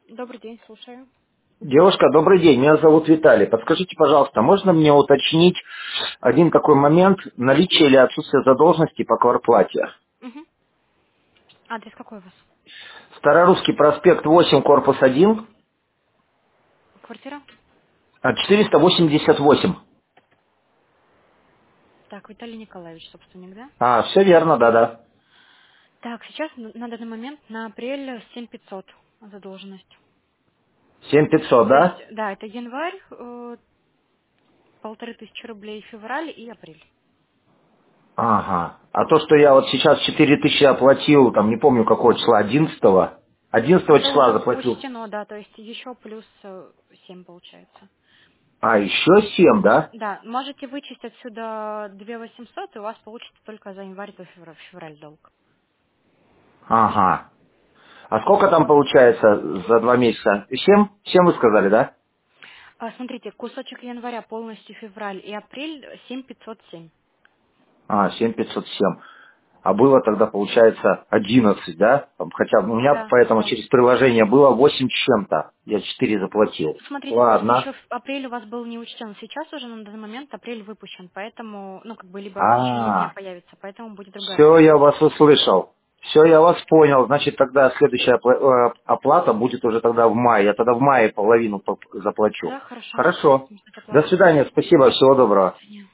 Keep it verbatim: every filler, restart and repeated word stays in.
Добрый день, слушаю. Девушка, добрый день, меня зовут Виталий. Подскажите, пожалуйста, можно мне уточнить один такой момент, наличие или отсутствие задолженности по квартплате? Мгм. Адрес какой у вас? Старорусский проспект восемь, корпус один, Квартира? а, четыреста восемьдесят восемь. Так, Виталий Николаевич, собственник, да? А, все верно, да-да. Так, сейчас на на данный момент на апрель семь пятьсот задолженность. семь пятьсот, То есть, да? да, это январь, э, полторы тысячи рублей, февраль и апрель. Ага. А то, что я вот сейчас четыре тысячи оплатил, там не помню какого числа, одиннадцатого, одиннадцатого Это числа уже заплатил. учтено, да, то есть еще плюс э, семь получается. А, еще семь, да? Да, можете вычесть отсюда две восемьсот, и у вас получится только за январь до февраль, февраль долг. Ага. А сколько там получается за два месяца? Семь? Семь вы сказали, да? А, смотрите, кусочек января полностью февраль и апрель семь пятьсот семь. А, семь пятьсот семь. А было тогда, получается, одиннадцать, да? Там хотя бы у меня Да, поэтому да. через приложение было восемь с чем-то. Я четыре заплатил. Смотрите, просто Ладно. еще в апреле у вас был не учтен. Сейчас уже на данный момент апрель выпущен, поэтому, ну, как бы, либо в течение дня А, появится, поэтому будет другая все, я стоимость. вас услышал. Все, я вас понял. Значит, тогда следующая опла- э, оплата будет уже тогда в мае. Я тогда в мае половину поп- заплачу. Да, хорошо. Хорошо. Ждать До оплату. свидания. Спасибо. Всего До доброго. свидания.